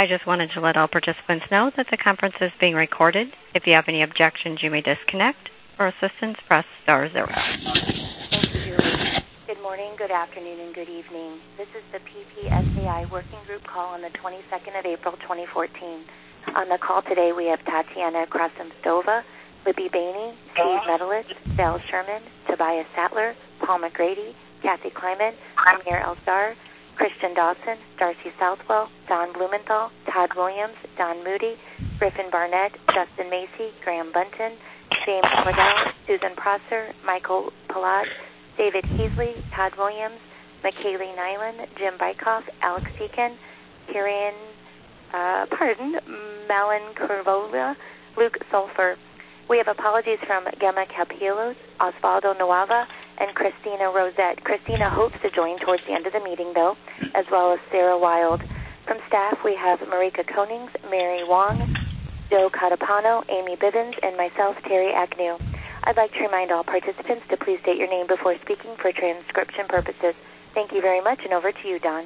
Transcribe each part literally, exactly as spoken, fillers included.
I just wanted to let all participants know that the conference is being recorded. If you have any objections, you may disconnect. For assistance, press star zero. Thank you, Julie. Good morning, good afternoon, and good evening. This is the P P S A I Working Group call on the twenty-second of April, twenty fourteen. On the call today, we have Tatiana Krasimstova, Libby Bainey, Steve Medelich, Val Sherman, Tobias Sattler, Paul McGrady, Kathy Kleiman, Amir Elsar, Christian Dawson, Darcy Southwell, Don Blumenthal, Todd Williams, Don Moody, Griffin Barnett, Justin Macy, Graham Bunton, James Waddell, Susan Prosser, Michael Palat, David Heasley, Todd Williams, McKaylee Nyland, Jim Bykoff, Alex Seekin, Kieran, uh, pardon, Malin Curvola, Luke Sulfur. We have apologies from Gemma Capielos, Osvaldo Nuava, and Christina Rosette. Christina hopes to join towards the end of the meeting, though, as well as Sarah Wild. From staff, we have Marika Konings, Mary Wong, Joe Catapano, Amy Bivens, and myself, Terry Agnew. I'd like to remind all participants to please state your name before speaking for transcription purposes. Thank you very much, and over to you, Don.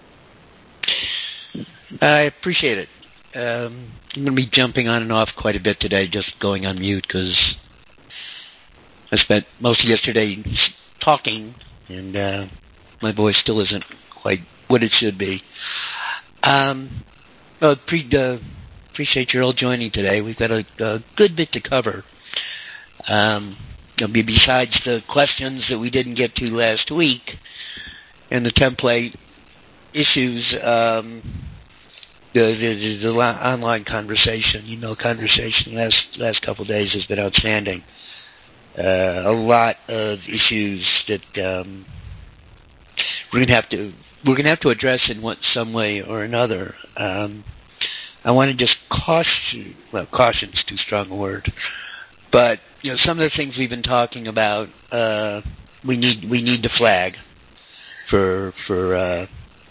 I appreciate it. Um, I'm going to be jumping on and off quite a bit today, just going on mute, because I spent most of yesterday talking, and uh, my voice still isn't quite what it should be. Um, well, pre, uh, appreciate your all joining today. We've got a, a good bit to cover. Um, besides the questions that we didn't get to last week and the template issues, um, the, the, the online conversation, you know, conversation last last couple of days has been outstanding. Uh, a lot of issues that um, we're gonna have to we're gonna have to address in one some way or another. Um, I want to just caution. Well, caution is too strong a word, but you know, some of the things we've been talking about, uh, we need we need to flag for for uh,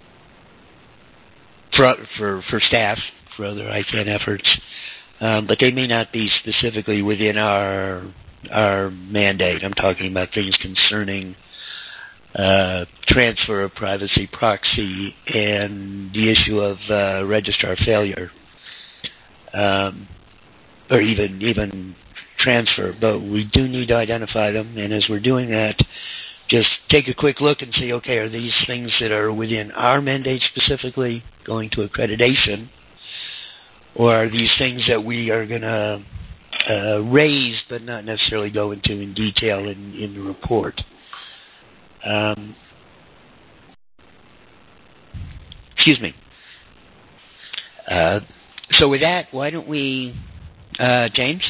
for for for staff for other I CANN efforts, um, but they may not be specifically within our our mandate. I'm talking about things concerning uh, transfer of privacy proxy and the issue of uh, registrar failure, um, or even even transfer. But we do need to identify them, and as we're doing that, just take a quick look and see, okay, are these things that are within our mandate specifically going to accreditation, or are these things that we are going to uh, raise but not necessarily go into in detail in, in the report? Um, excuse me. Uh, so with that, why don't we, uh, James?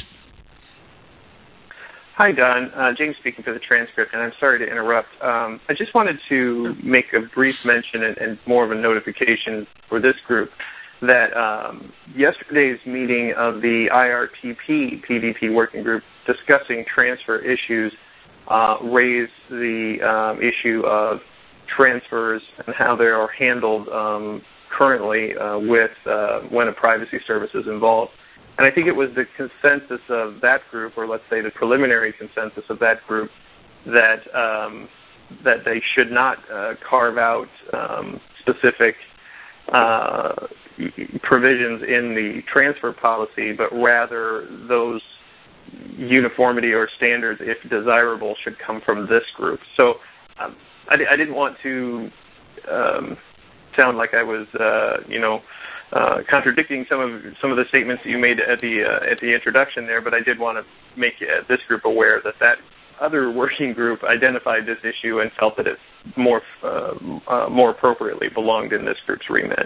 Hi, Don. Uh, James speaking for the transcript, and I'm sorry to interrupt. Um, I just wanted to make a brief mention and, and more of a notification for this group that um, yesterday's meeting of the I R T P P V P working group discussing transfer issues uh, raised the um, issue of transfers and how they are handled um, currently uh, with uh, when a privacy service is involved. And I think it was the consensus of that group, or let's say the preliminary consensus of that group, that um, that they should not uh, carve out um, specific uh, provisions in the transfer policy, but rather those uniformity or standards, if desirable, should come from this group. So um, I, I didn't want to um, sound like I was, uh, you know, Uh, contradicting some of some of the statements that you made at the uh, at the introduction there, but I did want to make uh, this group aware that that other working group identified this issue and felt that it more uh, uh, more appropriately belonged in this group's remit.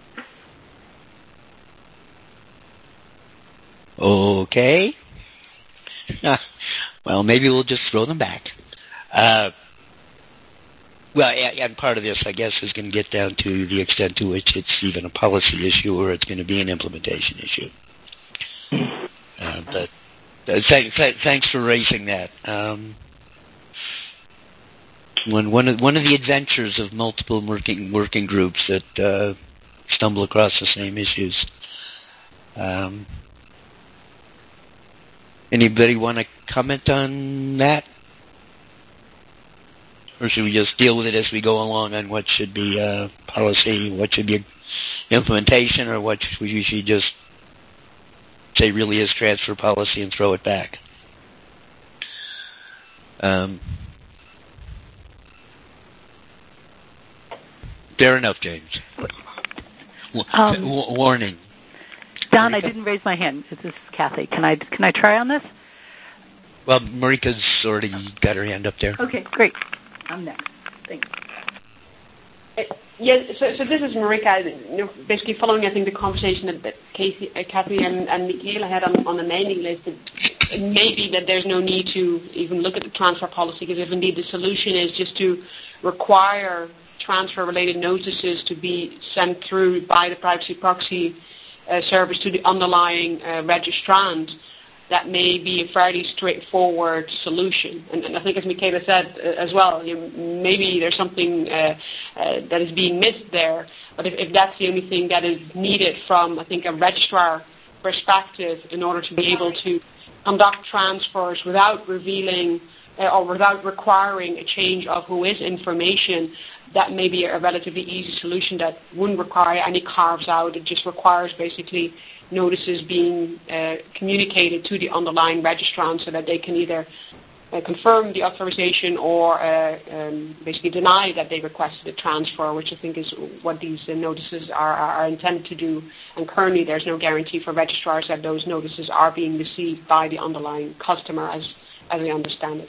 Okay. Well, maybe we'll just throw them back. Uh, Well, and part of this, I guess, is going to get down to the extent to which it's even a policy issue or it's going to be an implementation issue. Uh, but uh, th- th- thanks for raising that. Um, one, one, of, one of the adventures of multiple working working groups that uh, stumble across the same issues. Um, anybody want to comment on that? Or should we just deal with it as we go along on what should be uh, policy, what should be implementation, or what we usually just say really is transfer policy and throw it back? Um, fair enough, James. Um, w- warning. Don, Marika? I didn't raise my hand. This is Kathy. Can I can I try on this? Well, Marika's already got her hand up there. Okay, great. I'm next. Thanks. Yeah, so, so this is Marika, you know, basically following, I think, the conversation that, that Casey, uh, Kathy and, and Michaela had on, on the mailing list. It, it may be that there's no need to even look at the transfer policy, because if indeed the solution is just to require transfer-related notices to be sent through by the privacy proxy uh, service to the underlying uh, registrant, that may be a fairly straightforward solution. And, and I think, as Michaela said uh, as well, you know, maybe there's something uh, uh, that is being missed there. But if, if that's the only thing that is needed from, I think, a registrar perspective in order to be able to conduct transfers without revealing uh, or without requiring a change of who is information, that may be a relatively easy solution that wouldn't require any carves out. It just requires basically notices being uh, communicated to the underlying registrant so that they can either uh, confirm the authorization or uh, um, basically deny that they requested a transfer, which I think is what these uh, notices are, are intended to do. And currently there's no guarantee for registrars that those notices are being received by the underlying customer, as, as I understand it.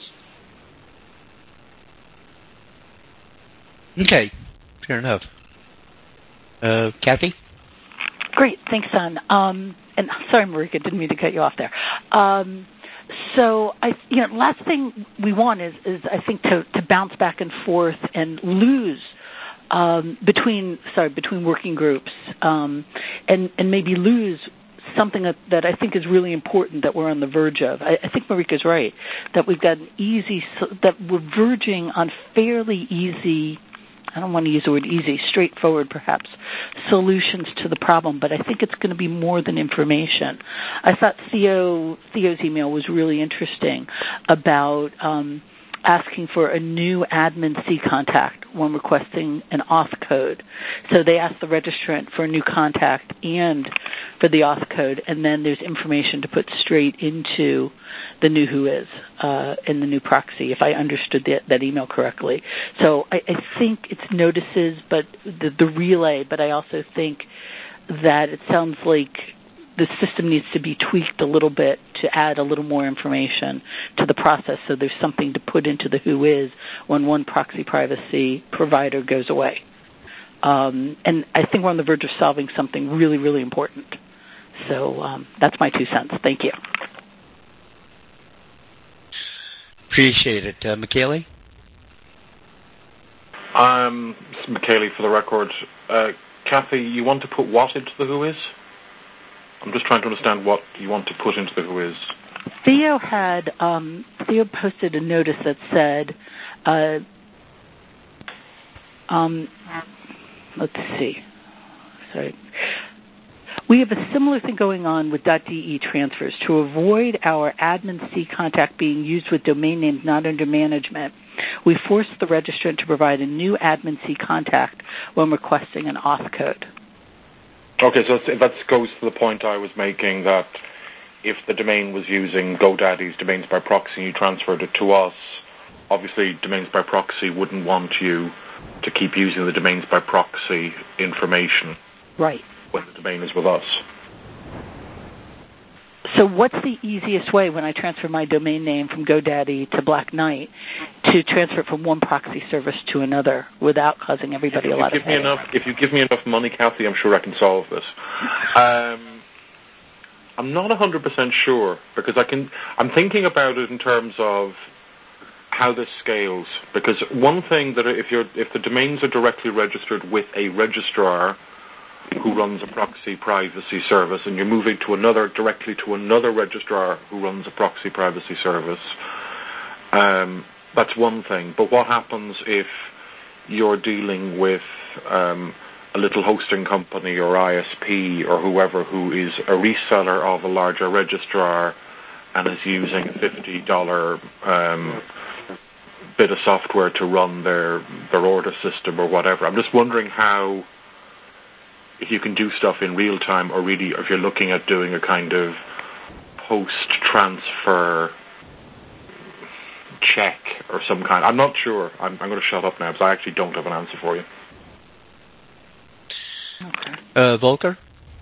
Okay, fair enough. Uh, Kathy? Great, thanks, Don. Um, and sorry, Marika, didn't mean to cut you off there. Um, so, I, you know, last thing we want is, is I think, to, to bounce back and forth and lose um, between, sorry, between working groups, um, and and maybe lose something that, that I think is really important that we're on the verge of. I, I think Marika's right that we've got an easy, that we're verging on fairly easy. I don't want to use the word easy, straightforward perhaps, solutions to the problem, but I think it's going to be more than information. I thought Theo, Theo's email was really interesting about um, asking for a new admin C contact when requesting an auth code. So they ask the registrant for a new contact and for the auth code, and then there's information to put straight into the new WHOIS uh, in the new proxy, if I understood that, that email correctly. So I, I think it's notices, but the, the relay, but I also think that it sounds like the system needs to be tweaked a little bit to add a little more information to the process so there's something to put into the WHOIS when one proxy privacy provider goes away. Um, and I think we're on the verge of solving something really, really important. So um, that's my two cents. Thank you. Appreciate it. Uh, Michaela? Um, this is Michaela for the record. Uh, Kathy, you want to put what into the WHOIS? I'm just trying to understand what you want to put into the WHOIS. Theo had, um, Theo posted a notice that said, uh, um, let's see, sorry. We have a similar thing going on with .de transfers. To avoid our admin C contact being used with domain names not under management, we force the registrant to provide a new admin C contact when requesting an auth code. Okay, so that goes to the point I was making that if the domain was using GoDaddy's domains by proxy and you transferred it to us, obviously domains by proxy wouldn't want you to keep using the domains by proxy information. Right. When the domain is with us. So what's the easiest way when I transfer my domain name from GoDaddy to Black Knight to transfer it from one proxy service to another without causing everybody if a lot give of me headache? enough, If you give me enough money, Kathy, I'm sure I can solve this. Um, I'm not one hundred percent sure because I can. I'm thinking about it in terms of how this scales. Because one thing that if you're if the domains are directly registered with a registrar who runs a proxy privacy service, and you're moving to another directly to another registrar who runs a proxy privacy service, um, that's one thing. But what happens if you're dealing with um, a little hosting company or I S P or whoever who is a reseller of a larger registrar and is using a fifty dollars um, bit of software to run their, their order system or whatever? I'm just wondering how if you can do stuff in real time, or really if you're looking at doing a kind of post-transfer check or some kind. I'm not sure. I'm, I'm going to shut up now because I actually don't have an answer for you. Okay. Uh, Volker?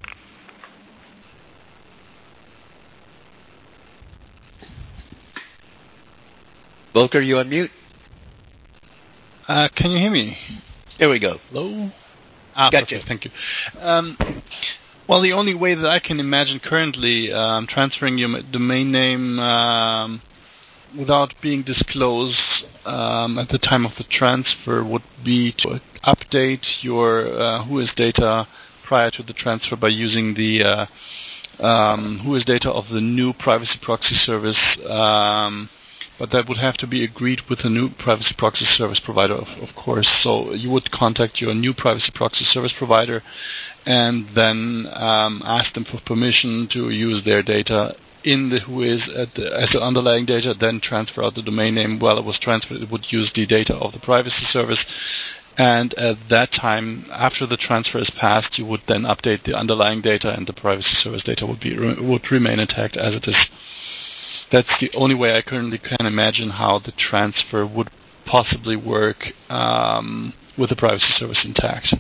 Volker, you on mute? Uh, can you hear me? There we go. Hello? Ah, gotcha. Perfect, thank you. Um, well, the only way that I can imagine currently um, transferring your domain name um, without being disclosed um, at the time of the transfer would be to update your uh, Whois data prior to the transfer by using the uh, um, Whois data of the new privacy proxy service. Um, But that would have to be agreed with the new privacy proxy service provider, of, of course. So you would contact your new privacy proxy service provider and then um, ask them for permission to use their data in the Whois at the, as the underlying data, then transfer out the domain name. While it was transferred, it would use the data of the privacy service. And at that time, after the transfer is passed, you would then update the underlying data, and the privacy service data would be would remain intact as it is. That's the only way I currently can imagine how the transfer would possibly work um, with the privacy service intact.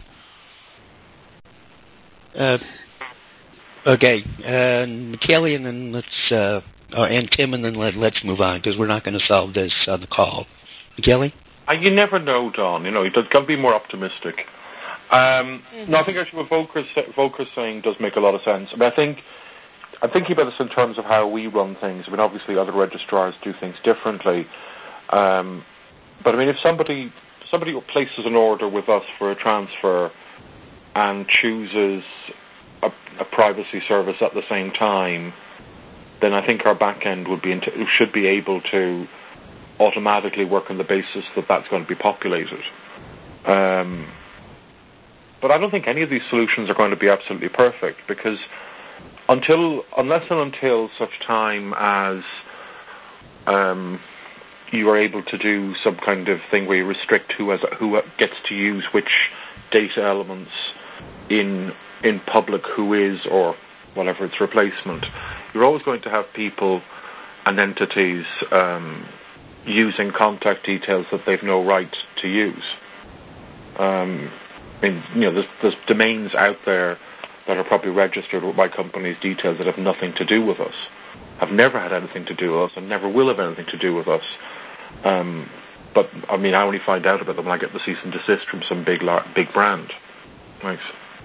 Uh, okay, uh, Michele, and then let's, uh, oh, and Tim, and then let, let's move on because we're not going to solve this on the call. Michele? Uh, you never know, Don. You know, you've got to be more optimistic. Um, mm-hmm. No, I think actually what Volker's, Volker's saying does make a lot of sense. I mean, I think I'm thinking about this in terms of how we run things. I mean, obviously other registrars do things differently. Um, but I mean, if somebody somebody places an order with us for a transfer and chooses a, a privacy service at the same time, then I think our back end would be should be able to automatically work on the basis that that's going to be populated. Um, but I don't think any of these solutions are going to be absolutely perfect, because Until, unless and until such time as um, you are able to do some kind of thing where you restrict who has who gets to use which data elements in in public Whois or whatever its replacement, you're always going to have people and entities um, using contact details that they've no right to use. Um, I mean, you know, there's, there's domains out there that are probably registered with my company's details that have nothing to do with us, have never had anything to do with us, and never will have anything to do with us. Um, but, I mean, I only find out about them when I get the cease and desist from some big big brand. Thanks.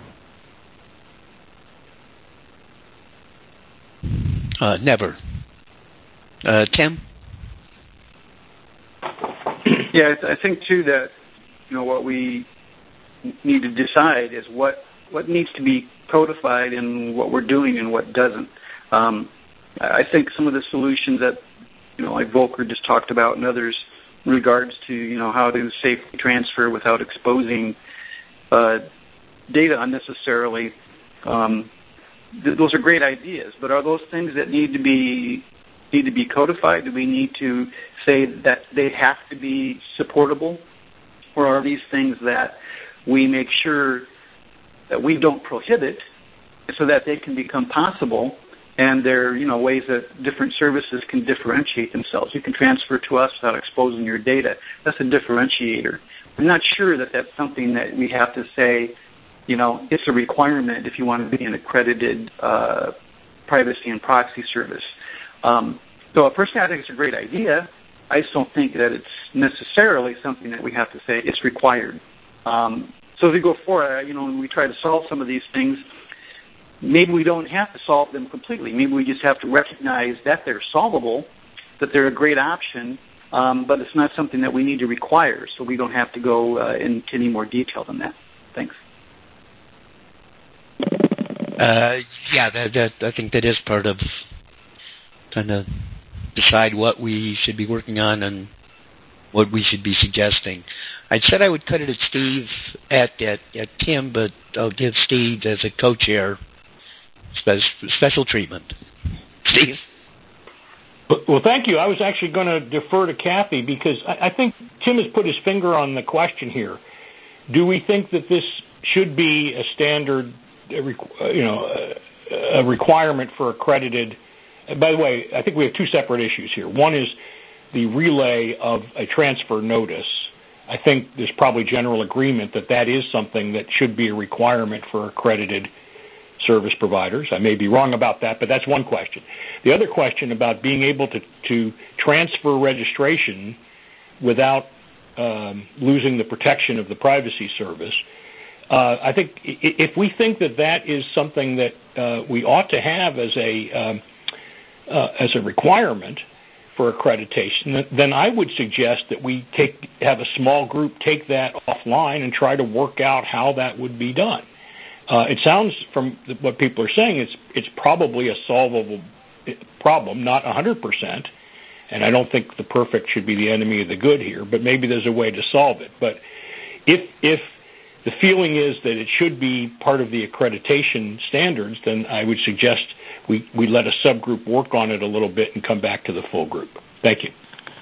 Uh, never. Uh, Tim? Yeah, I think, too, that, you know, what we need to decide is what what needs to be codified in what we're doing and what doesn't. Um, I think some of the solutions that, you know, like Volker just talked about and others in regards to, you know, how to safely transfer without exposing uh, data unnecessarily, um, th- those are great ideas. But are those things that need to be need to be codified? Do we need to say that they have to be supportable? Or are these things that we make sure that we don't prohibit so that they can become possible, and they're, you know, ways that different services can differentiate themselves? You can transfer to us without exposing your data. That's a differentiator. I'm not sure that that's something that we have to say, you know, it's a requirement if you want to be an accredited uh, privacy and proxy service. Um, so personally, I think it's a great idea. I just don't think that it's necessarily something that we have to say it's required. Um, so as we go forward, you know, when we try to solve some of these things, maybe we don't have to solve them completely. Maybe we just have to recognize that they're solvable, that they're a great option, um, but it's not something that we need to require, so we don't have to go uh, into any more detail than that. Thanks. Uh, yeah, that, that, I think that is part of trying to decide what we should be working on and what we should be suggesting. I said I would cut it at Steve, at, at, at Tim, but I'll give Steve, as a co-chair, spe- special treatment. Steve? Well, thank you. I was actually going to defer to Kathy because I, I think Tim has put his finger on the question here. Do we think that this should be a standard a, you know, a requirement for accredited. By the way, I think we have two separate issues here. One is the relay of a transfer notice. I think there's probably general agreement that that is something that should be a requirement for accredited service providers. I may be wrong about that, but that's one question. The other question about being able to, to transfer registration without um, losing the protection of the privacy service, uh, I think if we think that that is something that uh, we ought to have as a um, uh, as a requirement for accreditation, then I would suggest that we take have a small group take that offline and try to work out how that would be done. Uh, it sounds from what people are saying, it's it's probably a solvable problem, not one hundred percent, and I don't think the perfect should be the enemy of the good here, but maybe there's a way to solve it. But if if the feeling is that it should be part of the accreditation standards, then I would suggest we, we let a subgroup work on it a little bit and come back to the full group. Thank you.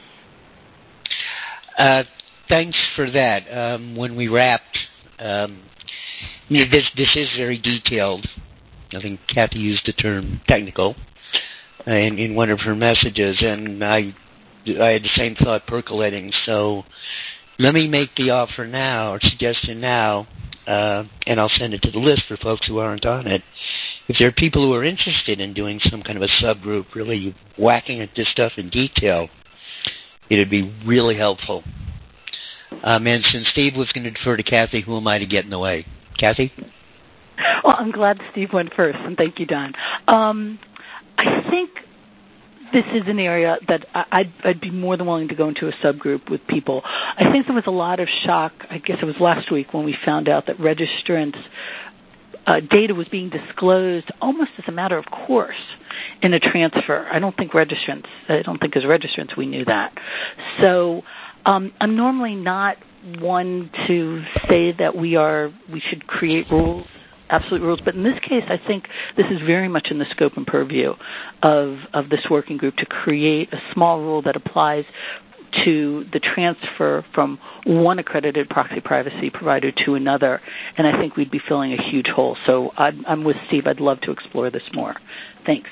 Uh, thanks for that. Um, when we wrapped, um, you know, this this is very detailed. I think Kathy used the term technical uh, in, in one of her messages, and I I had the same thought percolating. So let me make the offer now, or suggestion now, uh, and I'll send it to the list for folks who aren't on it. If there are people who are interested in doing some kind of a subgroup, really whacking at this stuff in detail, it would be really helpful. Um, and since Steve was going to defer to Kathy, who am I to get in the way? Kathy? Well, I'm glad Steve went first, and thank you, Don. Um, I think this is an area that I'd, I'd be more than willing to go into a subgroup with people. I think there was a lot of shock, I guess it was last week, when we found out that registrants' uh, data was being disclosed almost as a matter of course in a transfer. I don't think registrants, I don't think as registrants we knew that. So um, I'm normally not one to say that we are, we should create rules, absolute rules, but in this case, I think this is very much in the scope and purview of, of this working group to create a small rule that applies to the transfer from one accredited proxy privacy provider to another, and I think we'd be filling a huge hole. So I'd, I'm with Steve. I'd love to explore this more. Thanks.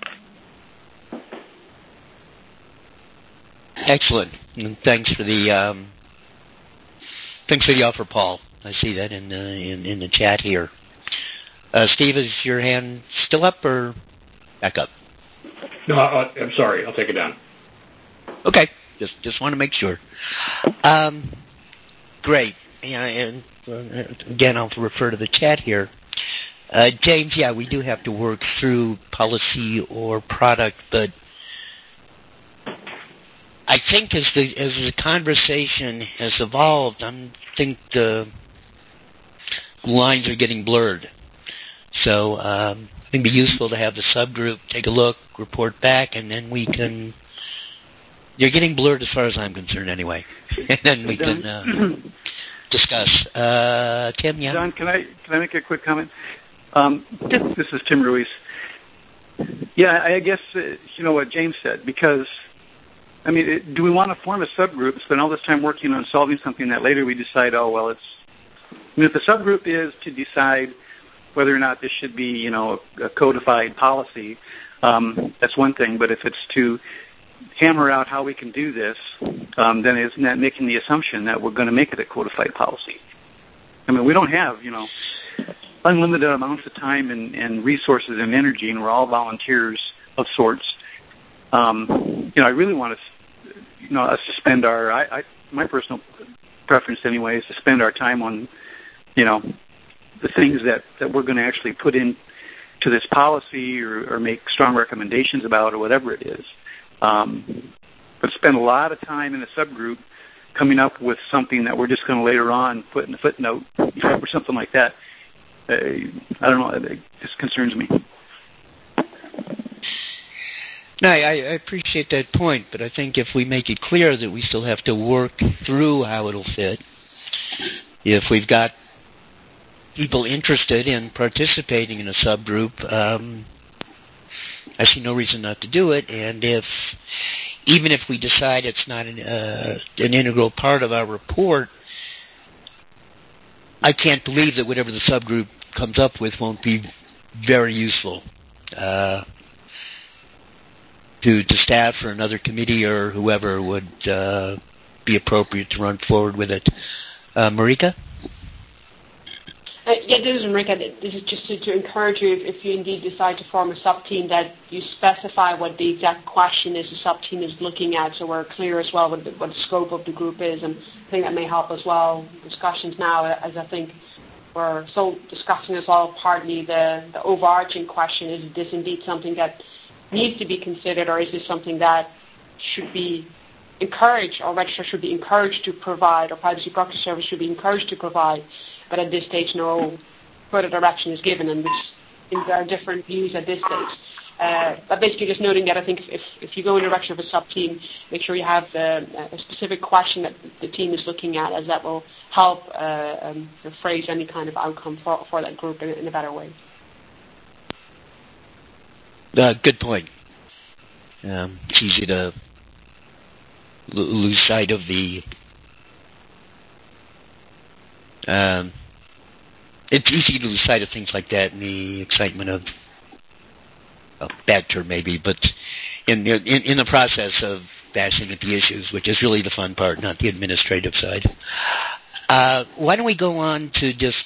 Excellent. And thanks for the um, thanks for the offer, Paul. I see that in the in, in the chat here. Uh, Steve, is your hand still up or back up? No, I, I'm sorry. I'll take it down. Okay. Just just want to make sure. Um, great. Yeah, and uh, again, I'll refer to the chat here. Uh, James, yeah, we do have to work through policy or product, but I think as the as the conversation has evolved, I think the lines are getting blurred. So um, I think it'd be useful to have the subgroup take a look, report back, and then we can. You're getting blurred as far as I'm concerned, anyway. And then we Don, can uh, discuss. Uh, Tim, yeah. Don, can I can I make a quick comment? Um, this is Tim Ruiz. Yeah, I guess uh, you know what James said, because I mean, it, do we want to form a subgroup, spend all this time working on solving something that later we decide, oh well, it's. I mean, if the subgroup is to decide whether or not this should be, you know, a codified policy, um, that's one thing. But if it's to hammer out how we can do this, um, then isn't that making the assumption that we're going to make it a codified policy? I mean, we don't have, you know, unlimited amounts of time and, and resources and energy, and we're all volunteers of sorts. Um, you know, I really want to, you know, us to spend our, I, I, my personal preference anyway is to spend our time on, you know, the things that, that we're going to actually put in to this policy or, or make strong recommendations about or whatever it is. Um, but spend a lot of time in a subgroup coming up with something that we're just going to later on put in a footnote or something like that. Uh, I don't know. It just concerns me. No, I, I appreciate that point, but I think if we make it clear that we still have to work through how it'll fit, if we've got people interested in participating in a subgroup, um, I see no reason not to do it. And if, even if we decide it's not an, uh, an integral part of our report, I can't believe that whatever the subgroup comes up with won't be very useful uh, to, to staff or another committee or whoever would uh, be appropriate to run forward with it. Uh, Marika? Uh, yeah, this is Marika. This is just to, to encourage you, if, if you indeed decide to form a sub-team, that you specify what the exact question is the sub-team is looking at, so we're clear as well what the, what the scope of the group is, and I think that may help as well. Discussions now, as I think we're still discussing as well, partly the, the overarching question, is this indeed something that needs to be considered, or is this something that should be encouraged, or registrars should be encouraged to provide, or privacy proxy service should be encouraged to provide, but at this stage no further direction is given, and which there are different views at this stage. Uh, but basically just noting that I think if, if you go in the direction of a sub-team, make sure you have uh, a specific question that the team is looking at, as that will help uh, um, phrase any kind of outcome for, for that group in, in a better way. Uh, good point. Um, it's easy to l- lose sight of the Um, it's easy to lose sight of things like that in the excitement of a bad term maybe, but in, in in the process of bashing at the issues, which is really the fun part, not the administrative side. Uh, why don't we go on to just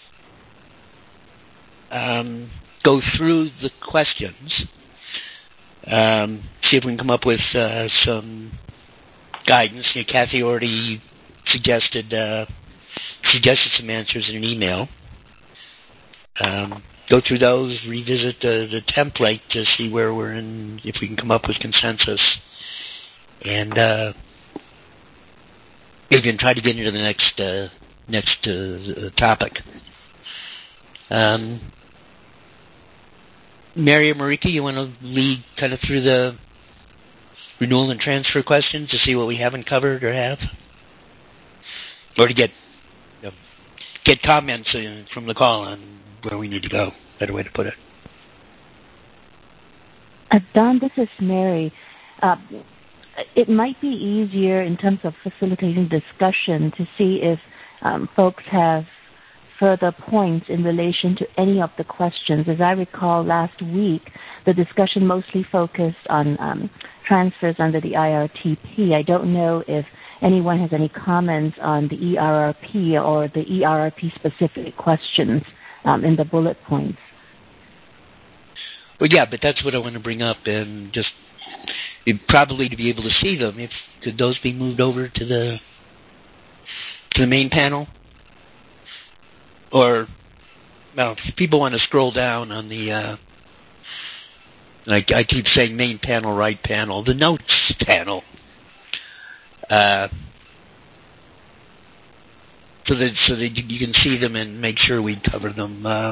um, go through the questions, um, see if we can come up with uh, some guidance. You know, Kathy already suggested. Uh, suggested some answers in an email. Um, go through those, revisit the, the template to see where we're in, if we can come up with consensus, and uh, we can try to get into the next uh, next uh, topic. Um, Mary or Marika, you want to lead kind of through the renewal and transfer questions to see what we haven't covered or have, or to get get comments in, from the call on where we need to go. Better way to put it. Uh, Don, this is Mary. Uh, it might be easier in terms of facilitating discussion to see if um, folks have further points in relation to any of the questions. As I recall, last week, the discussion mostly focused on um, transfers under the I R T P. I don't know if anyone has any comments on the E R R P or the E R R P-specific questions um, in the bullet points. Well, yeah, but that's what I want to bring up, and just probably to be able to see them, if could those be moved over to the to the main panel? Or, well, if people want to scroll down on the, uh, I, I keep saying main panel, right panel, the notes panel. Uh, so that so that you, you can see them and make sure we cover them. Uh,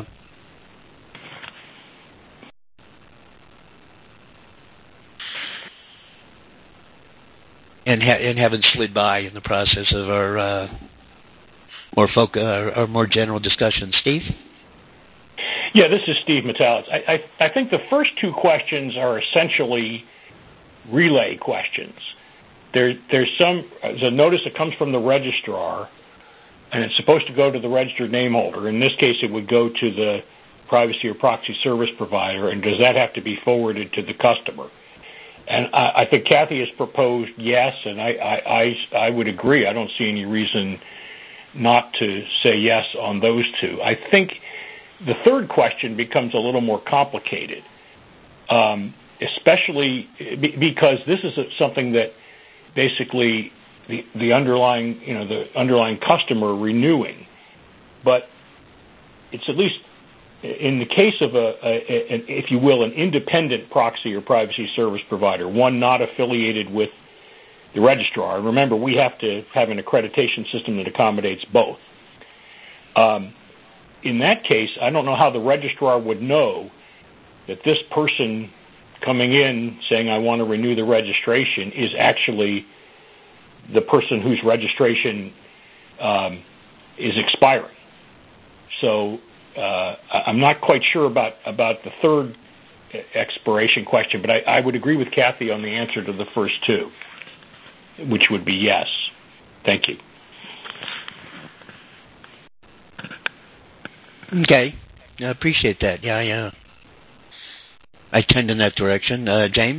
and ha- and haven't slid by in the process of our uh, more folk- uh, our more general discussion. Steve? Yeah, this is Steve Metalis. I, I I think the first two questions are essentially relay questions. There, there's some there's a notice that comes from the registrar, and it's supposed to go to the registered name holder. In this case, it would go to the privacy or proxy service provider, and does that have to be forwarded to the customer? And I, I think Kathy has proposed yes, and I, I, I, I would agree. I don't see any reason not to say yes on those two. I think the third question becomes a little more complicated, um, especially because this is something that basically the, the underlying, you know, the underlying customer renewing, but it's at least in the case of a, a, a, if you will, an independent proxy or privacy service provider, one not affiliated with the registrar. Remember, we have to have an accreditation system that accommodates both. Um, in that case, I don't know how the registrar would know that this person coming in saying, I want to renew the registration, is actually the person whose registration um, is expiring. So uh, I'm not quite sure about, about the third expiration question, but I, I would agree with Kathy on the answer to the first two, which would be yes. Thank you. Okay. I appreciate that. Yeah, yeah. I tend in that direction. Uh, James?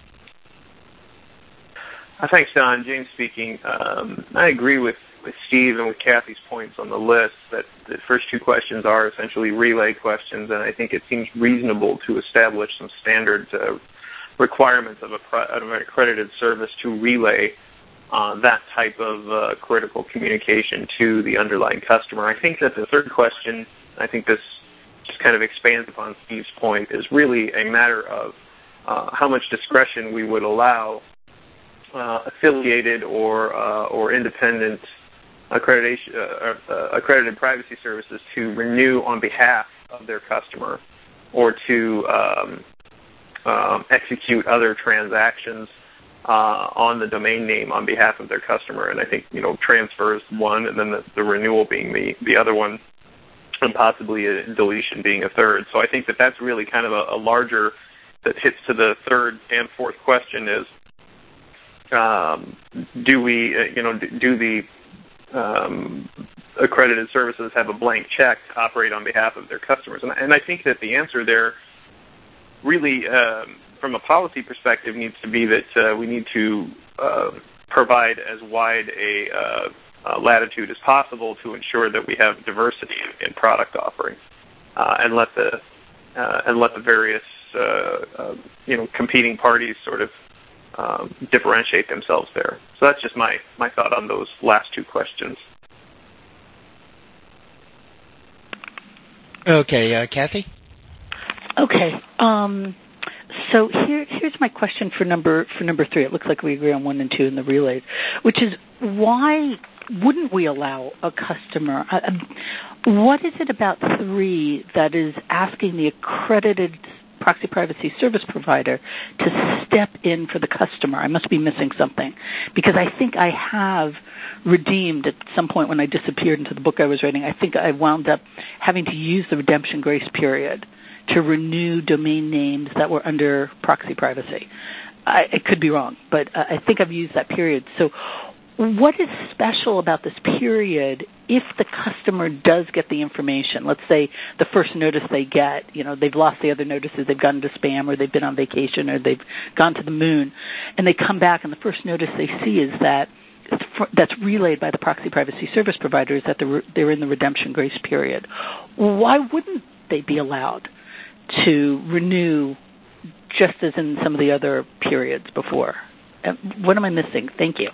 Uh, thanks, Don. James speaking. Um, I agree with, with Steve and with Kathy's points on the list that the first two questions are essentially relay questions, and I think it seems reasonable to establish some standard uh, requirements of, a pro- of an accredited service to relay uh, that type of uh, critical communication to the underlying customer. I think that the third question, I think this just kind of expands upon Steve's point, is really a matter of uh, how much discretion we would allow uh, affiliated or uh, or independent accreditation uh, uh, accredited privacy services to renew on behalf of their customer, or to um, um, execute other transactions uh, on the domain name on behalf of their customer. And I think, you know, transfer is one, and then the, the renewal being the, the other one, and possibly a deletion being a third. So I think that that's really kind of a, a larger, that hits to the third and fourth question is, um, do we, uh, you know, do the um, accredited services have a blank check to operate on behalf of their customers? And, and I think that the answer there really, um, from a policy perspective, needs to be that uh, we need to uh, provide as wide a uh, Uh, latitude as possible to ensure that we have diversity in product offerings, uh, and let the uh, and let the various uh, uh, you know competing parties sort of um, differentiate themselves there. So that's just my my thought on those last two questions. Okay, uh, Kathy. Okay. Um, so here here's my question for number for number three. It looks like we agree on one and two in the relays, which is why wouldn't we allow a customer? Uh, what is it about three that is asking the accredited proxy privacy service provider to step in for the customer? I must be missing something, because I think I have redeemed at some point when I disappeared into the book I was writing. I think I wound up having to use the redemption grace period to renew domain names that were under proxy privacy. I, it could be wrong, but uh, I think I've used that period. So what is special about this period if the customer does get the information? Let's say the first notice they get, you know, they've lost the other notices, they've gone into spam, or they've been on vacation, or they've gone to the moon, and they come back and the first notice they see is that that's relayed by the proxy privacy service provider is that they're in the redemption grace period. Why wouldn't they be allowed to renew just as in some of the other periods before? What am I missing? Thank you.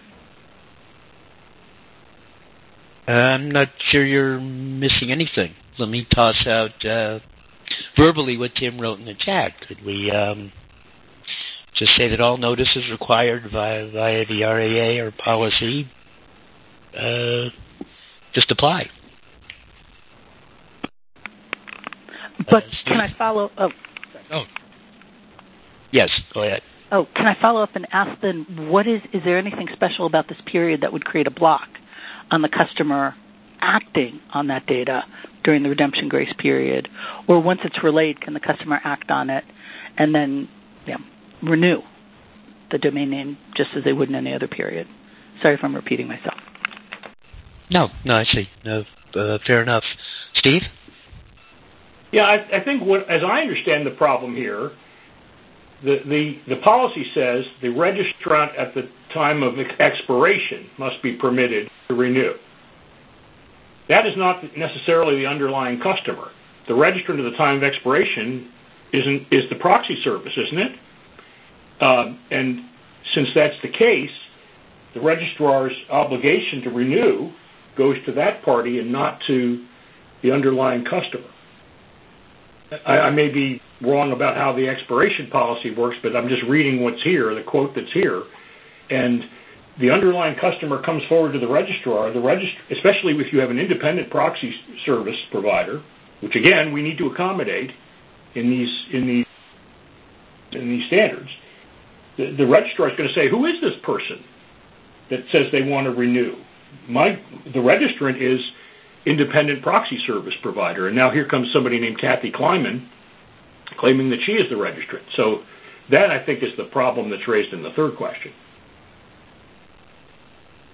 I'm not sure you're missing anything. Let me toss out uh, verbally what Tim wrote in the chat. Could we um, just say that all notices required via, via the R A A or policy uh, just apply? But uh, can I follow? Oh. oh. Yes, go ahead. Oh, can I follow up and ask then, what is, is there anything special about this period that would create a block on the customer acting on that data during the redemption grace period? Or once it's relayed, can the customer act on it and then yeah, renew the domain name just as they would in any other period? Sorry if I'm repeating myself. No, no, I see. No, uh, fair enough. Steve? Yeah, I, I think what, as I understand the problem here, the, the, the policy says the registrant at the time of expiration must be permitted to renew. That is not necessarily the underlying customer. The registrant at the time of expiration isn't, is the proxy service, isn't it? Um, and since that's the case, the registrar's obligation to renew goes to that party and not to the underlying customer. I, I may be wrong about how the expiration policy works, but I'm just reading what's here, the quote that's here. And the underlying customer comes forward to the registrar, the regist- especially if you have an independent proxy service provider, which again we need to accommodate in these in these in these standards. The, the registrar is going to say, "Who is this person that says they want to renew?" My the registrant is independent proxy service provider, and now here comes somebody named Kathy Kleiman claiming that she is the registrant. So that, I think, is the problem that's raised in the third question.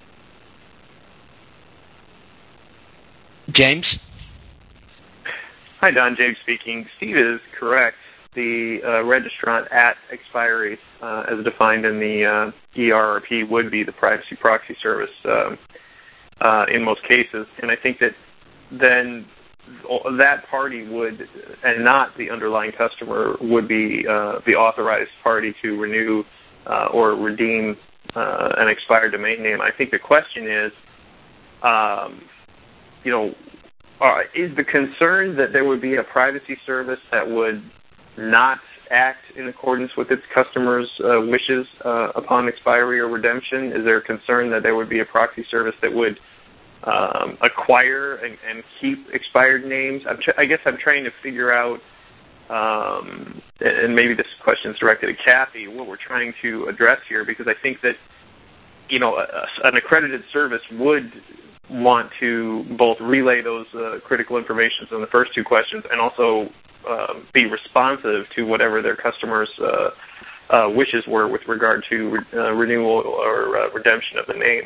James? Hi, Don. James speaking. Steve is correct. The uh, registrant at expiry, uh, as defined in the uh, E R R P, would be the privacy proxy service uh, uh, in most cases. And I think that then that party would, and not the underlying customer, would be uh, the authorized party to renew uh, or redeem uh, an expired domain name. I think the question is, um, you know, uh, is the concern that there would be a privacy service that would not act in accordance with its customers' uh, wishes uh, upon expiry or redemption? Is there a concern that there would be a proxy service that would um, acquire and, and keep expired names? I'm tr- I guess I'm trying to figure out, um, and maybe this question is directed at Kathy, what we're trying to address here, because I think that, you know, a, an accredited service would want to both relay those uh, critical information in the first two questions and also uh, be responsive to whatever their customers' uh, uh, wishes were with regard to re- uh, renewal or uh, redemption of the name.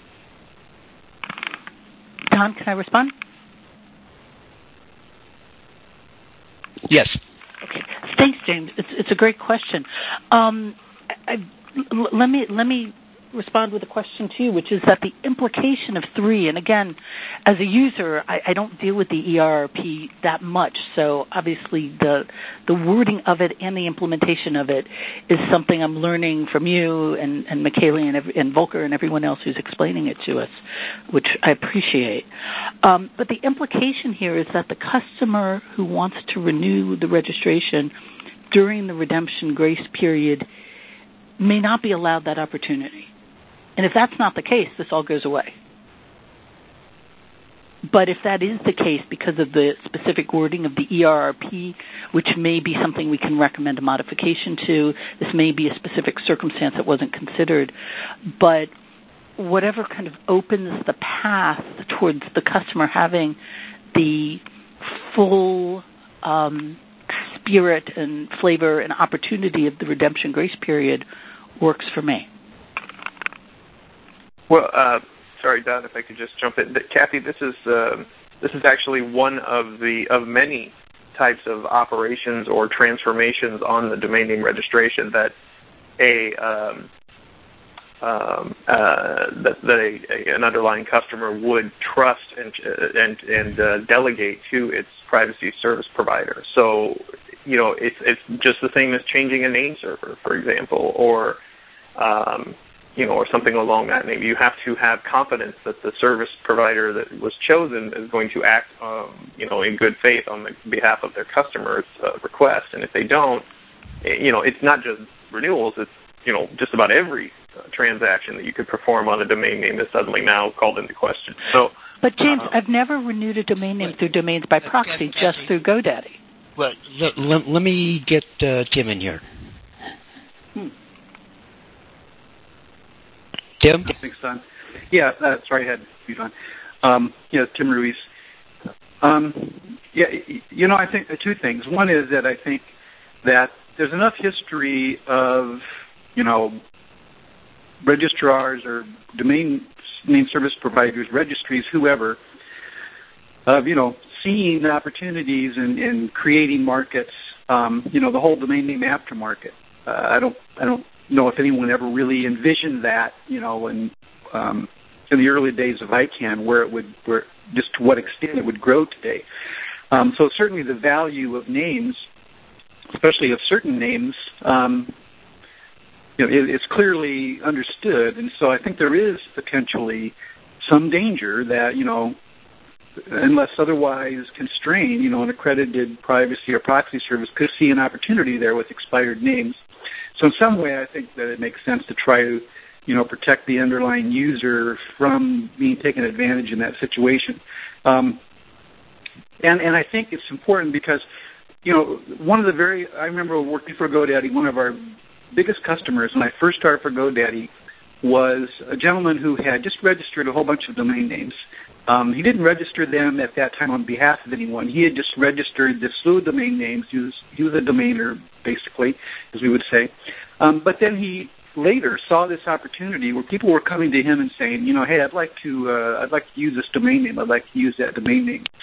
Don, can I respond? Yes. Okay. Thanks, James. It's it's a great question. Um, I, I, let me let me respond with a question to you, which is that the implication of three, and again, as a user, I, I don't deal with the E R R P that much, so obviously the the wording of it and the implementation of it is something I'm learning from you and, and Michaela and, every, and Volker and everyone else who's explaining it to us, which I appreciate. Um, but the implication here is that the customer who wants to renew the registration during the redemption grace period may not be allowed that opportunity. And if that's not the case, this all goes away. But if that is the case because of the specific wording of the E R R P, which may be something we can recommend a modification to, this may be a specific circumstance that wasn't considered, but whatever kind of opens the path towards the customer having the full um, spirit and flavor and opportunity of the redemption grace period works for me. Well, uh, sorry, Don, if I could just jump in. Kathy, this is uh, this is actually one of the of many types of operations or transformations on the domain name registration that a um, um, uh, that, that a, a, an underlying customer would trust and and and uh, delegate to its privacy service provider. So, you know, it's it's just the same as changing a name server, for example, or um, you know, or something along that name. You have to have confidence that the service provider that was chosen is going to act, um, you know, in good faith on the behalf of their customers' uh, request. And if they don't, you know, it's not just renewals. It's, you know, just about every uh, transaction that you could perform on a domain name is suddenly now called into question. So, but James, uh, I've never renewed a domain name through domains by proxy, just through GoDaddy. Well, let, let, let me get uh, Tim in here. Hmm. Tim? Thanks, Don. Yeah, uh, sorry, I had you on. Um, yeah, Tim Ruiz. Um, yeah, you know, I think two things. One is that I think that there's enough history of, you know, registrars or domain name service providers, registries, whoever, of, you know, seeing opportunities and in, in creating markets, um, you know, the whole domain name aftermarket. Uh, I don't, I don't know if anyone ever really envisioned that, you know, in, um, in the early days of I CANN, where it would, where just to what extent it would grow today. Um, so certainly the value of names, especially of certain names, um, you know, it, it's clearly understood, and so I think there is potentially some danger that, you know, unless otherwise constrained, you know, an accredited privacy or proxy service could see an opportunity there with expired names. So in some way, I think that it makes sense to try to, you know, protect the underlying user from being taken advantage in that situation. Um, and, and I think it's important because, you know, one of the very, I remember working for GoDaddy, one of our biggest customers when I first started for GoDaddy was a gentleman who had just registered a whole bunch of domain names. Um, he didn't register them at that time on behalf of anyone. He had just registered this slew of domain names. He was, he was a domainer, basically, as we would say. Um, but then he later saw this opportunity where people were coming to him and saying, you know, hey, I'd like to, uh, I'd like to use this domain name. I'd like to use that domain name.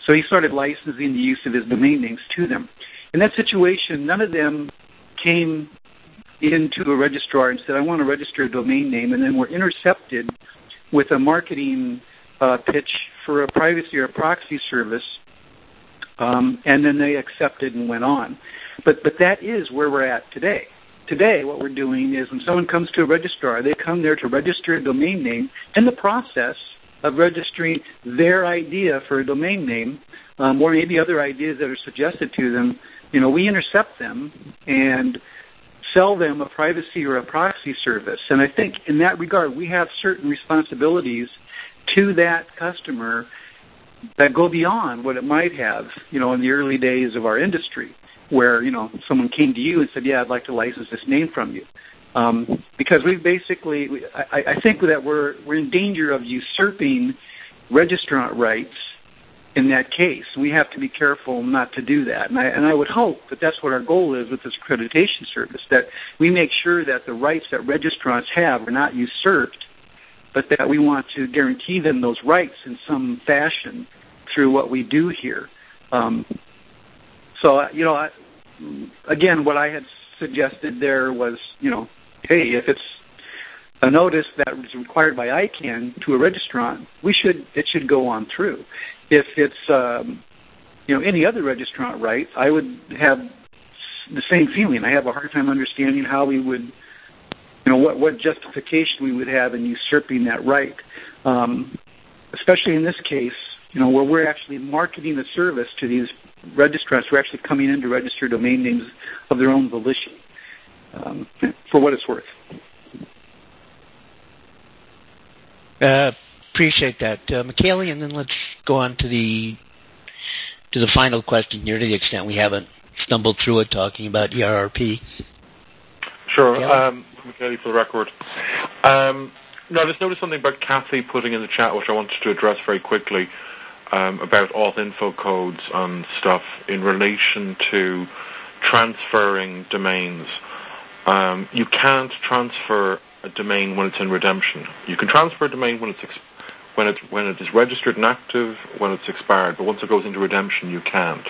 So he started licensing the use of his domain names to them. In that situation, none of them came into a registrar and said, I want to register a domain name, and then were intercepted with a marketing uh, pitch for a privacy or a proxy service, um, and then they accepted and went on. But but that is where we're at today. Today, what we're doing is when someone comes to a registrar, they come there to register a domain name. In the process of registering their idea for a domain name, um, or maybe other ideas that are suggested to them, you know, we intercept them and sell them a privacy or a proxy service. And I think in that regard, we have certain responsibilities to that customer that go beyond what it might have, you know, in the early days of our industry, where, you know, someone came to you and said, yeah, I'd like to license this name from you. Um, because we basically, I, I think that we're, we're in danger of usurping registrant rights in that case. We have to be careful not to do that. And I, and I would hope that that's what our goal is with this accreditation service, that we make sure that the rights that registrants have are not usurped, but that we want to guarantee them those rights in some fashion through what we do here. Um, so, you know, I, again, what I had suggested there was, you know, hey, if it's a notice that is required by I CANN to a registrant, we should it should go on through. If it's um, you know, any other registrant right, I would have the same feeling. I have a hard time understanding how we would, you know, what, what justification we would have in usurping that right, um, especially in this case, you know, where we're actually marketing the service to these registrants who are actually coming in to register domain names of their own volition, um, for what it's worth. Uh, appreciate that, uh, Michaeli, and then let's go on to the to the final question here, to the extent we haven't stumbled through it, talking about E R R P. Sure, um, Michaeli, for the record. Um, no, I just noticed something about Kathy putting in the chat, which I wanted to address very quickly, um, about auth info codes and stuff in relation to transferring domains. Um, you can't transfer a domain when it's in redemption. You can transfer a domain when it's ex- when it's when it is registered and active, when it's expired, but once it goes into redemption, you can't.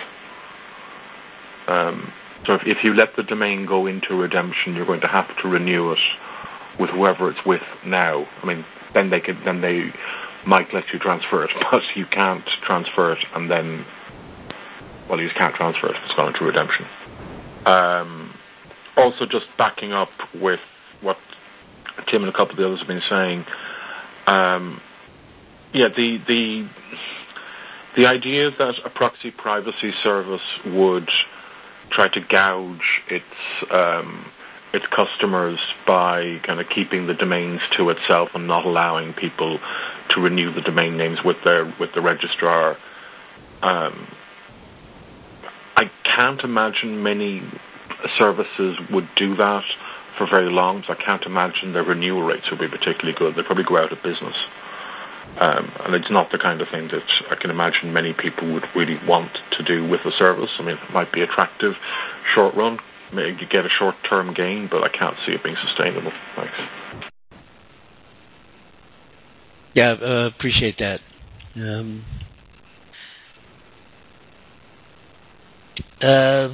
Um, so if, if you let the domain go into redemption, you're going to have to renew it with whoever it's with now. I mean, then they could then they might let you transfer it, but you can't transfer it and then, well, you just can't transfer it if it's gone into redemption. Um, also, just backing up with what Tim and a couple of the others have been saying, um, yeah, the the the idea that a proxy privacy service would try to gouge its um, its customers by kind of keeping the domains to itself and not allowing people to renew the domain names with their with the registrar. Um, I can't imagine many services would do that for very long, so I can't imagine their renewal rates would be particularly good. They'd probably go out of business. Um, and it's not the kind of thing that I can imagine many people would really want to do with a service. I mean, it might be attractive short run. Maybe you get a short-term gain, but I can't see it being sustainable. Thanks. Yeah, uh, appreciate that. Um, uh,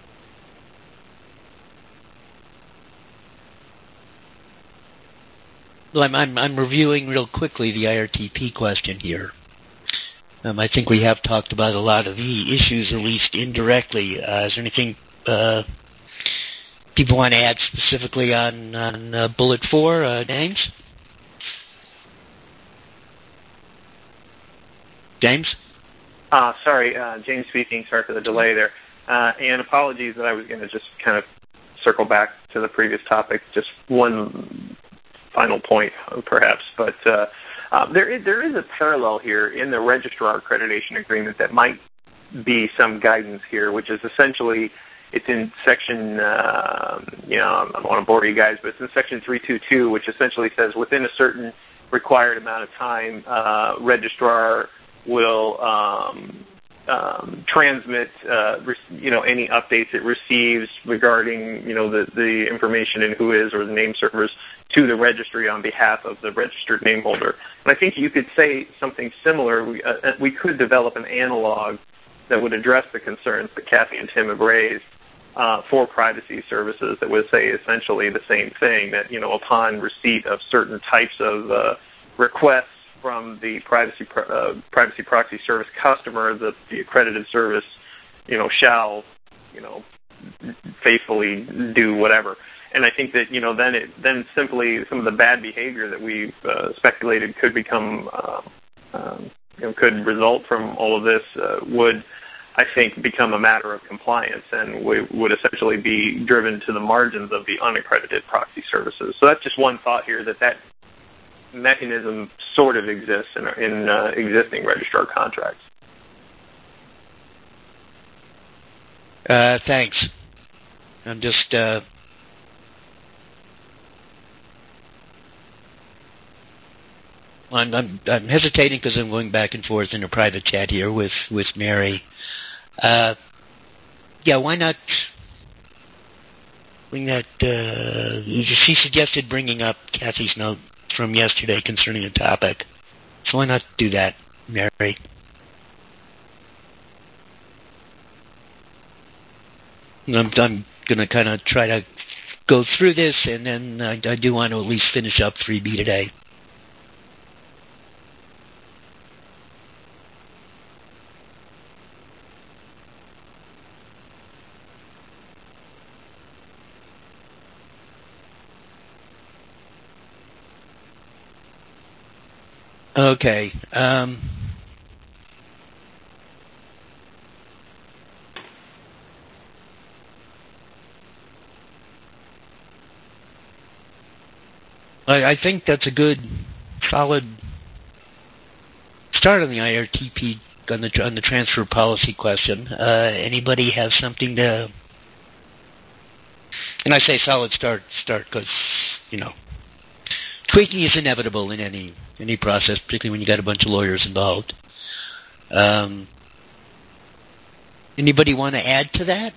Well, I'm, I'm, I'm reviewing real quickly the I R T P question here. Um, I think we have talked about a lot of the issues, at least indirectly. Uh, is there anything uh, people want to add specifically on, on uh, bullet four, uh, James? James? Uh, sorry, uh, James speaking. Sorry for the delay there. Uh, and apologies that I was going to just kind of circle back to the previous topic. Just one final point, perhaps, but uh, uh, there is there is a parallel here in the registrar accreditation agreement that might be some guidance here, which is essentially it's in section uh, you know I don't want to bore you guys, but it's in section three twenty-two, which essentially says within a certain required amount of time, uh, registrar will um, um, transmit, uh, re- you know, any updates it receives regarding, you know, the, the information in WHOIS or the name servers to the registry on behalf of the registered name holder. And I think you could say something similar. We, uh, we could develop an analog that would address the concerns that Kathy and Tim have raised uh, for privacy services that would say essentially the same thing, that, you know, upon receipt of certain types of uh, requests from the privacy uh, privacy proxy service customer, the, the accredited service, you know, shall, you know, faithfully do whatever. And I think that, you know, then it then simply some of the bad behavior that we've uh, speculated could become, uh, um, you know, could result from all of this uh, would, I think, become a matter of compliance and we would essentially be driven to the margins of the unaccredited proxy services. So that's just one thought here, that that mechanism sort of exists in, in uh, existing registrar contracts. Uh, thanks. I'm just uh, I'm, I'm, I'm hesitating because I'm going back and forth in a private chat here with with Mary. Uh, yeah, why not? Bring that. Uh, she suggested bringing up Kathy's note from yesterday concerning the topic. So why not do that, Mary? I'm, I'm going to kind of try to go through this, and then I, I do want to at least finish up three B today. Okay. Um, I, I think that's a good, solid start on the I R T P on the on the transfer policy question. Uh, anybody have something to? And I say solid start start because you know tweaking is inevitable in any any process, particularly when you got a bunch of lawyers involved. Um, anybody want to add to that?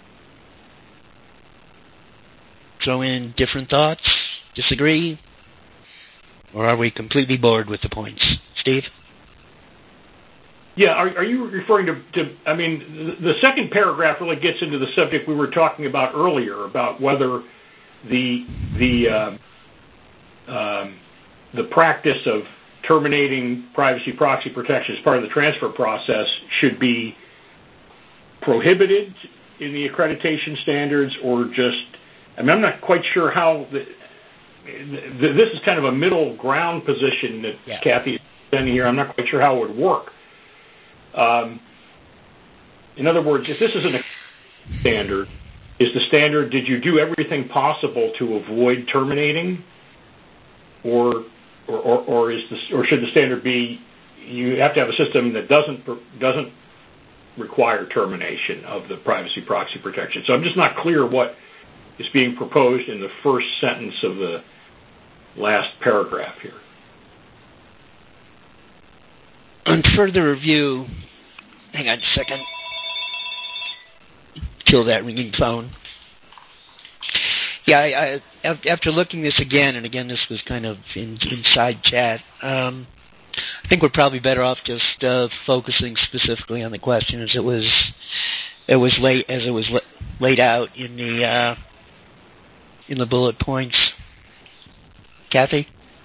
Throw in different thoughts? Disagree? Or are we completely bored with the points? Steve? Yeah, are, are you referring to, to, I mean, the, the second paragraph really gets into the subject we were talking about earlier, about whether the, the, uh, um, the practice of terminating privacy proxy protection as part of the transfer process should be prohibited in the accreditation standards, or just, I mean, I'm not quite sure how, the, the, this is kind of a middle ground position that yeah. Kathy is in here. I'm not quite sure how it would work. Um, in other words, if this is an standard, is the standard, did you do everything possible to avoid terminating? Or or, or, or is this, or should the standard be you have to have a system that doesn't doesn't require termination of the privacy proxy protection? So I'm just not clear what is being proposed in the first sentence of the last paragraph here. On further review, hang on a second. Kill that ringing phone. Yeah, I, I, after looking this again, and again, this was kind of in, inside chat, um, I think we're probably better off just uh, focusing specifically on the question as it was, it was late as it was la- laid out in the uh, in the bullet points. Kathy?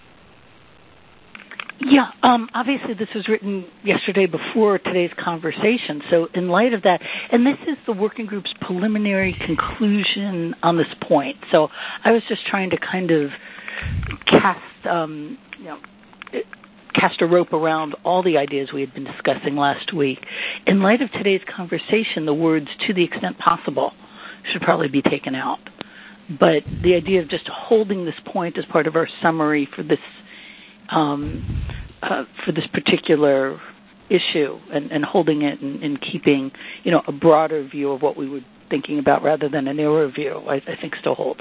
Yeah, um, obviously this was written yesterday before today's conversation. So in light of that, and this is the working group's preliminary conclusion on this point. So I was just trying to kind of cast, um, you know, cast a rope around all the ideas we had been discussing last week. In light of today's conversation, the words "to the extent possible" should probably be taken out. But the idea of just holding this point as part of our summary for this Um, uh, for this particular issue, and, and holding it and, and keeping, you know, a broader view of what we were thinking about rather than a narrower view, I, I think still holds.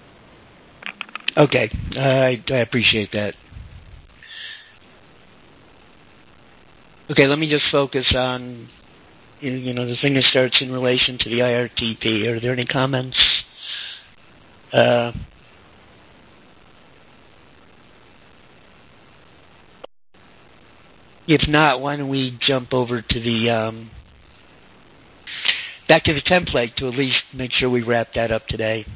Okay, uh, I, I appreciate that. Okay, let me just focus on you, you know, the thing that starts in relation to the I R T P. Are there any comments? Uh, if not, why don't we jump over to the um, back to the template to at least make sure we wrap that up today.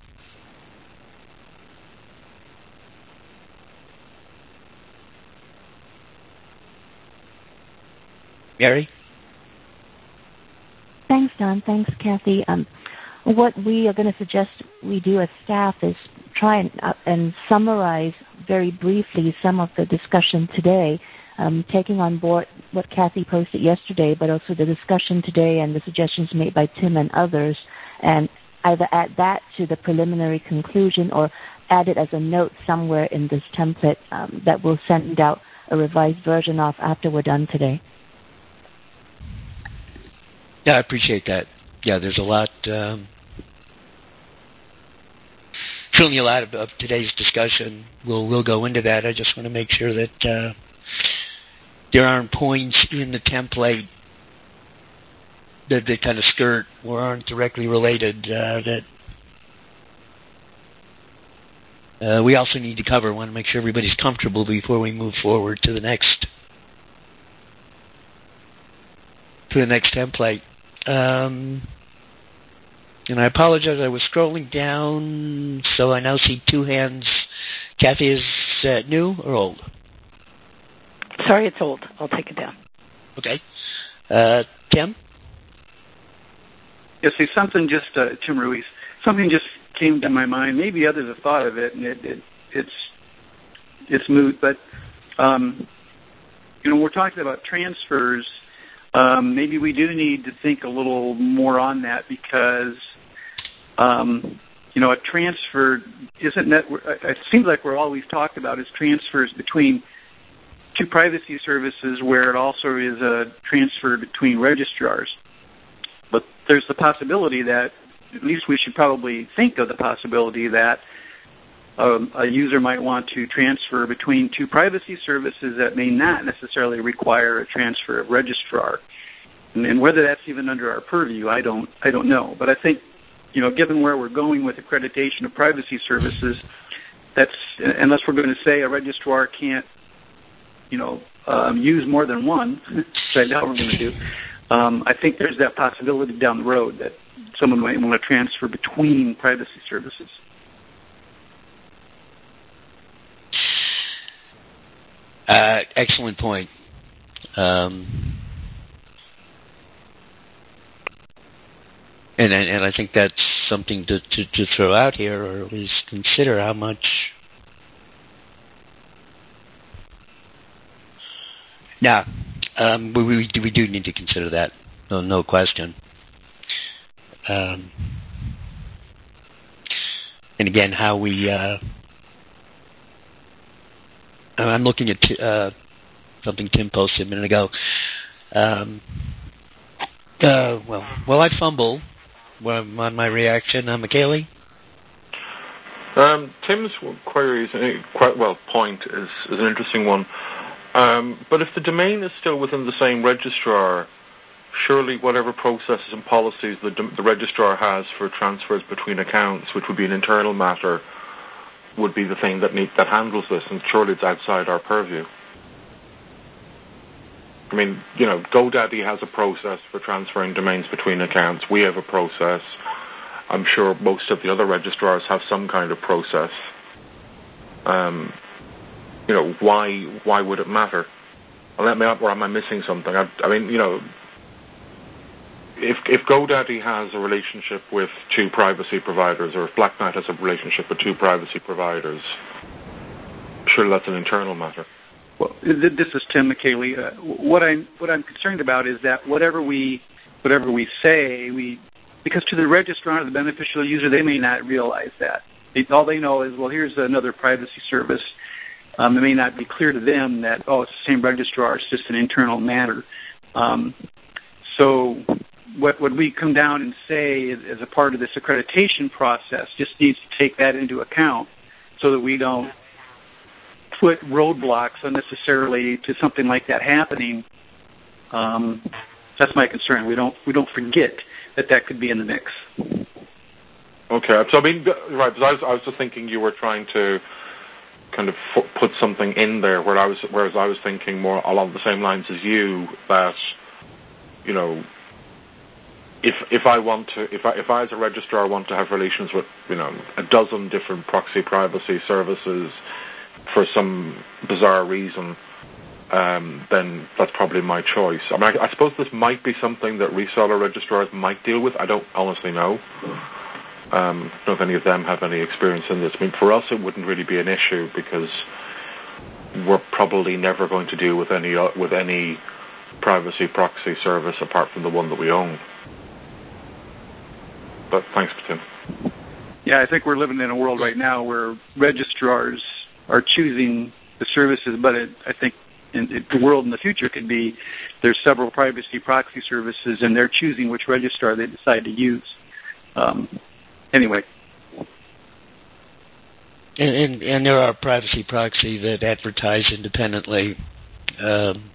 Mary? Thanks, Don. Thanks, Kathy. Um, what we are going to suggest we do as staff is try and, uh, and summarize very briefly some of the discussion today, um, taking on board what Kathy posted yesterday, but also the discussion today and the suggestions made by Tim and others, and either add that to the preliminary conclusion or add it as a note somewhere in this template um, that we'll send out a revised version of after we're done today. Yeah, I appreciate that. Yeah, there's a lot, um, certainly a lot of, of today's discussion. We'll we'll go into that. I just want to make sure that uh, there aren't points in the template that they kind of skirt or aren't directly related uh, that uh, we also need to cover. I want to make sure everybody's comfortable before we move forward to the next to the next template. Um, and I apologize, I was scrolling down, so I now see two hands. Kathy, is uh, new or old? Sorry, it's old. I'll take it down. Okay. Uh, Tim? Yeah, see, something just, uh, Tim Ruiz, something just came to my mind. Maybe others have thought of it, and it, it, it's it's moot, but, um, you know, we're talking about transfers. Um, maybe we do need to think a little more on that because, um, you know, a transfer isn't that. It seems like we're always talked about is transfers between two privacy services, where it also is a transfer between registrars. But there's the possibility that, at least we should probably think of the possibility that um, a user might want to transfer between two privacy services that may not necessarily require a transfer of registrar. And, and whether that's even under our purview, I don't, I don't know. But I think, you know, given where we're going with accreditation of privacy services, that's, unless we're going to say a registrar can't, you know, um, use more than one, which I doubt we're going to do, um, I think there's that possibility down the road that someone might want to transfer between privacy services. Uh, excellent point. Um, and, and I think that's something to, to, to throw out here, or at least consider how much. Now, um, we, we we do need to consider that, no, no question. Um, and again, how we. Uh, I'm looking at t- uh, something Tim posted a minute ago. Um, uh, well, well, I fumble on my reaction. Uh, McKaylee? Um, Tim's query is quite well point is, is an interesting one. Um, but if the domain is still within the same registrar, surely whatever processes and policies the, the registrar has for transfers between accounts, which would be an internal matter, would be the thing that need, that handles this, and surely it's outside our purview. I mean, you know, GoDaddy has a process for transferring domains between accounts. We have a process. I'm sure most of the other registrars have some kind of process. Um, you know, why why would it matter? Well, let me up, or am I missing something? I, I mean, you know, if if GoDaddy has a relationship with two privacy providers, or if Black Knight has a relationship with two privacy providers, surely that's an internal matter. Well, this is Tim McKaylee. Uh, what I'm what I'm concerned about is that whatever we whatever we say, we because to the registrar, the beneficial user, they may not realize that. It, all they know is, well, here's another privacy service. Um, it may not be clear to them that, oh, it's the same registrar. It's just an internal matter. Um, so what what we come down and say as a part of this accreditation process just needs to take that into account so that we don't put roadblocks unnecessarily to something like that happening. Um, that's my concern. We don't we don't forget that that could be in the mix. Okay, so I mean, right, because I was, I was just thinking you were trying to kind of f- put something in there, where I was, whereas I was thinking more along the same lines as you, that, you know, if if I want to, if I if I as a registrar want to have relations with, you know, a dozen different proxy privacy services for some bizarre reason, um, then that's probably my choice. I mean, I, I suppose this might be something that reseller registrars might deal with. I don't honestly know. Um, I don't know if any of them have any experience in this. I mean, for us, it wouldn't really be an issue because we're probably never going to deal with any uh, with any privacy proxy service apart from the one that we own. But thanks, Tim. Yeah, I think we're living in a world right now where registrars are choosing the services, but it, I think in, in the world in the future could be there's several privacy proxy services, and they're choosing which registrar they decide to use. Um, Anyway. And, and and there are privacy proxy that advertise independently. Um,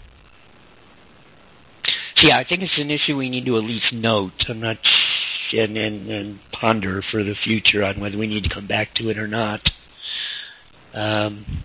so yeah, I think it's an issue we need to at least note. I'm not and, and, and ponder for the future on whether we need to come back to it or not. Um,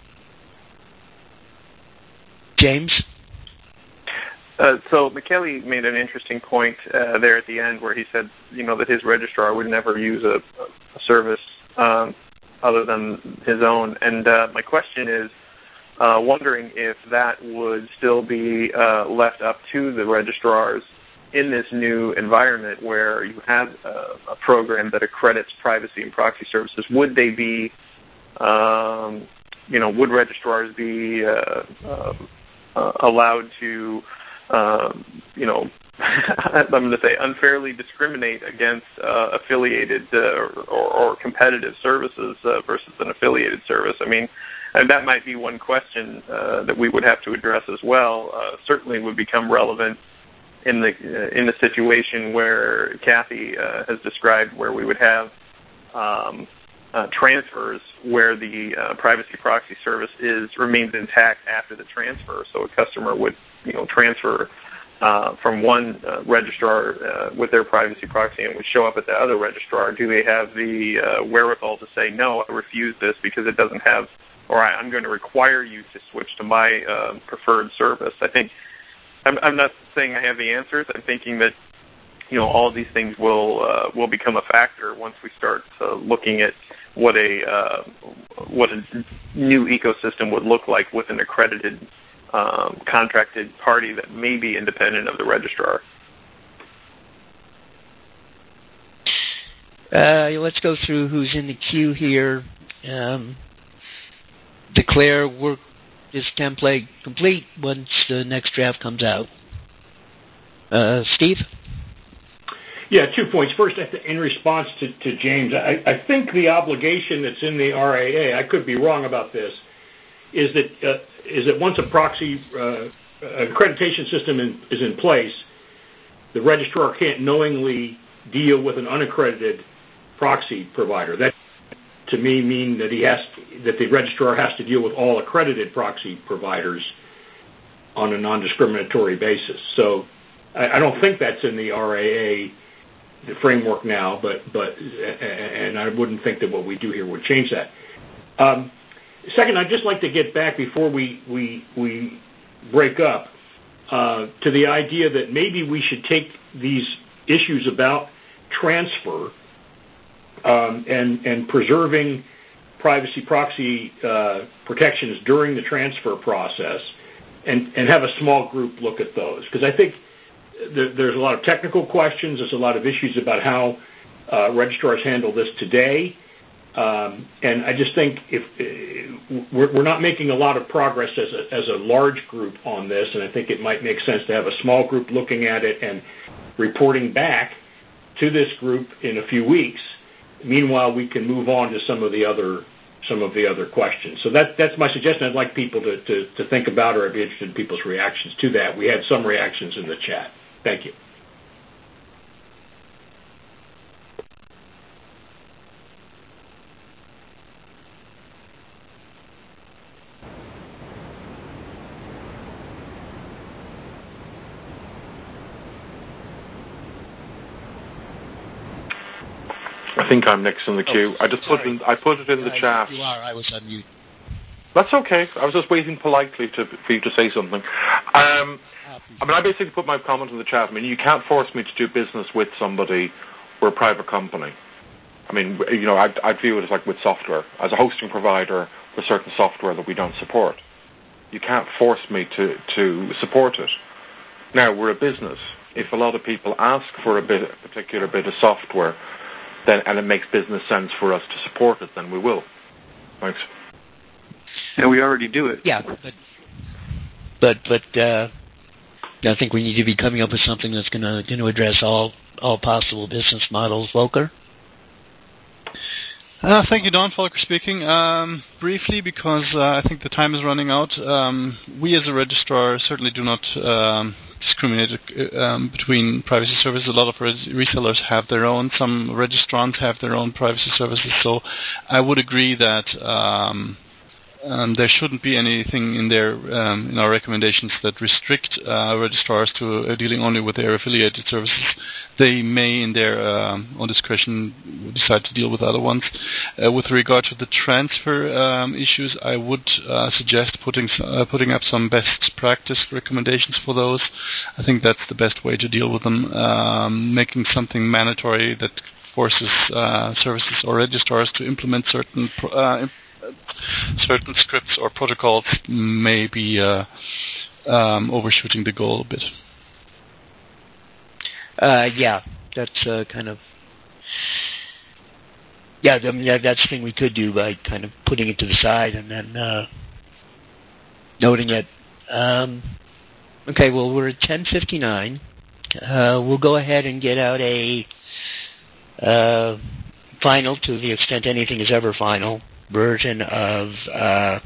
James? Uh, so McKelly made an interesting point uh, there at the end where he said, you know, that his registrar would never use a, a service um, other than his own. And uh, my question is, uh, wondering if that would still be uh, left up to the registrars in this new environment where you have a, a program that accredits privacy and proxy services. Would they be, um, you know, would registrars be uh, uh, uh, allowed to Um, you know, I'm going to say unfairly discriminate against uh, affiliated uh, or, or competitive services uh, versus an affiliated service? I mean, and that might be one question uh, that we would have to address as well. Uh, certainly would become relevant in the uh, in the situation where Kathy uh, has described, where we would have um, uh, transfers where the uh, privacy proxy service is remains intact after the transfer. So a customer would, you know, transfer uh, from one uh, registrar uh, with their privacy proxy and would show up at the other registrar. Do they have the uh, wherewithal to say, no, I refuse this because it doesn't have, or I, I'm going to require you to switch to my uh, preferred service? I think, I'm, I'm not saying I have the answers. I'm thinking that, you know, all of these things will uh, will become a factor once we start uh, looking at what a uh, what a new ecosystem would look like with an accredited um, contracted party that may be independent of the registrar. Uh, let's go through who's in the queue here. Um, declare work this template complete once the next draft comes out. Uh, Steve? Yeah, two points. First, in response to, to James, I, I think the obligation that's in the R A A, I could be wrong about this, is that uh, is that once a proxy uh, accreditation system in, is in place, the registrar can't knowingly deal with an unaccredited proxy provider. That, to me, mean that he has that the registrar has to deal with all accredited proxy providers on a non-discriminatory basis. So I, I don't think that's in the R A A. The framework now, but but and I wouldn't think that what we do here would change that. Um, second, I'd just like to get back before we we we break up uh, to the idea that maybe we should take these issues about transfer um, and and preserving privacy proxy uh, protections during the transfer process, and and have a small group look at those, because I think there's a lot of technical questions. There's a lot of issues about how uh, registrars handle this today. Um, and I just think if uh, we're, we're not making a lot of progress as a, as a large group on this, and I think it might make sense to have a small group looking at it and reporting back to this group in a few weeks. Meanwhile, we can move on to some of the other some of the other questions. So that, that's my suggestion. I'd like people to, to, to think about, or I'd be interested in people's reactions to that. We had some reactions in the chat. Thank you. I think I'm next in the queue. Oh, I just sorry. put it in, I put it in the yeah, chat. You are. I was on mute. That's okay. I was just waiting politely to, for you to say something. Um, I mean, I basically put my comment in the chat. I mean, you can't force me to do business with somebody. We're a private company. I mean, you know, I'd, I'd view it as like with software. As a hosting provider, there's certain software that we don't support. You can't force me to, to support it. Now, we're a business. If a lot of people ask for a bit, a particular bit of software, then and it makes business sense for us to support it, then we will. Thanks. And we already do it. Yeah, but but, but uh, I think we need to be coming up with something that's going to going to address all all possible business models. Volker? Uh, thank you, Don. Volker speaking. Um, briefly, because uh, I think the time is running out, um, we as a registrar certainly do not um, discriminate uh, um, between privacy services. A lot of res- resellers have their own. Some registrants have their own privacy services. So I would agree that um, um, there shouldn't be anything in there um, in our recommendations that restrict uh, registrars to uh, dealing only with their affiliated services. They may, in their um, own discretion, decide to deal with other ones. Uh, with regard to the transfer um, issues, I would uh, suggest putting uh, putting up some best practice recommendations for those. I think that's the best way to deal with them. Um, making something mandatory that forces uh, services or registrars to implement certain pro- uh, certain scripts or protocols may be uh, um, overshooting the goal a bit. Uh, yeah, that's uh, kind of yeah. I mean, that, that's the thing we could do by kind of putting it to the side and then uh, noting it. Um, okay, well, we're at ten fifty-nine. Uh, we'll go ahead and get out a uh, final, to the extent anything is ever final, version of uh,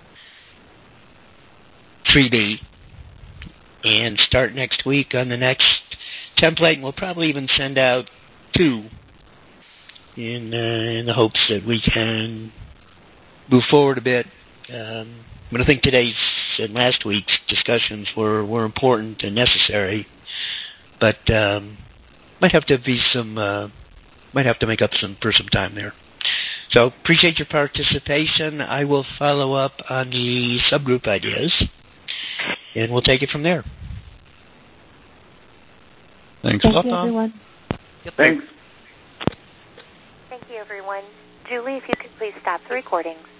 three B, and start next week on the next template, and we'll probably even send out two in uh, in the hopes that we can move forward a bit. Um, but I think today's and last week's discussions were, were important and necessary, but um, might have to be some uh, might have to make up some for some time there. So appreciate your participation. I will follow up on the subgroup ideas, and we'll take it from there. Thanks Thank a lot, you, Don. everyone. Yep. Thanks. Thank you, everyone. Julie, if you could please stop the recordings.